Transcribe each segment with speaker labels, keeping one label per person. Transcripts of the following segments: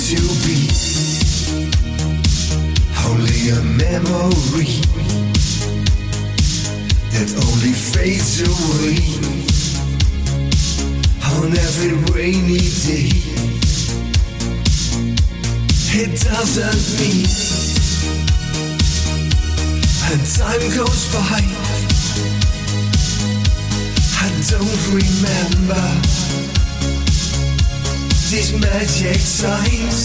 Speaker 1: to be only a memory that only fades away on every rainy day. It doesn't mean, and time goes by, I don't remember these magic times.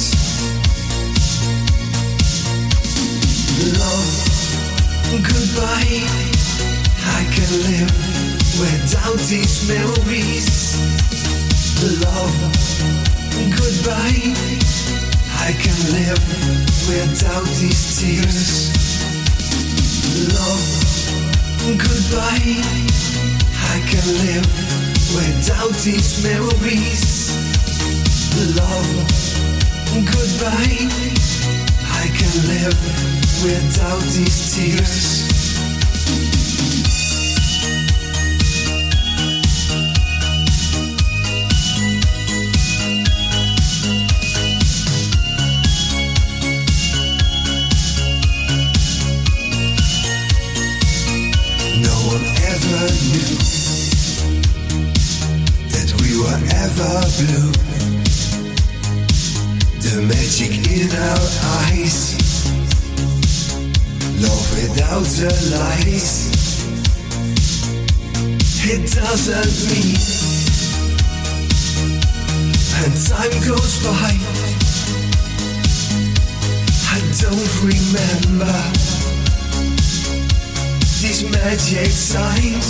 Speaker 1: Love, goodbye, I can live without these memories. Love, goodbye, I can live without these tears. Love, goodbye, I can live without these memories. Love, goodbye, I can live without these tears. No one ever knew that we were ever blue. The magic in our eyes, love without the lies. It doesn't mean, and time goes by, I don't remember these magic signs.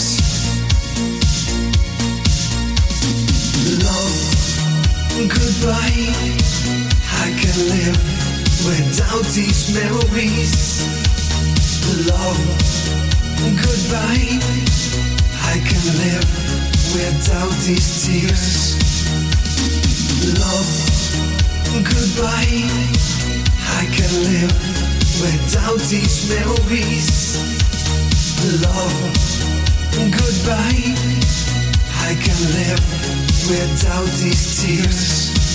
Speaker 1: Love, goodbye, I can live without these memories. Love, goodbye, I can live without these tears. Love, goodbye, I can live without these memories. Love, goodbye, I can live without these tears.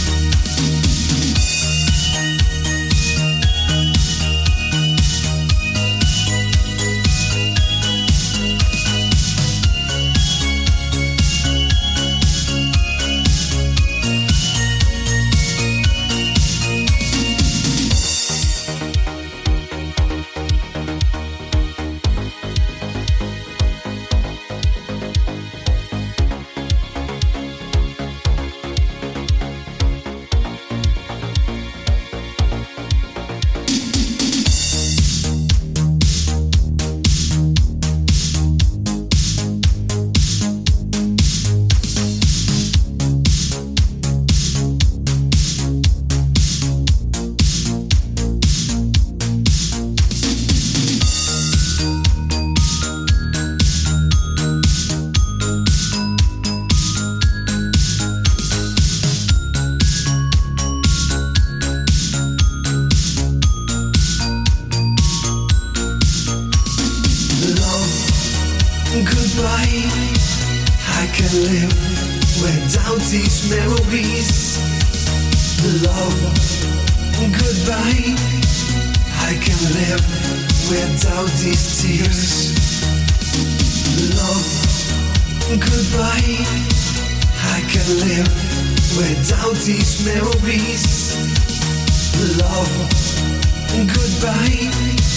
Speaker 1: Goodbye, I can live without these memories. Love, goodbye, I can live without these tears. Love, goodbye, I can live without these memories. Love, goodbye,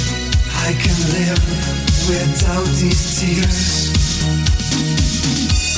Speaker 1: I can live without these tears.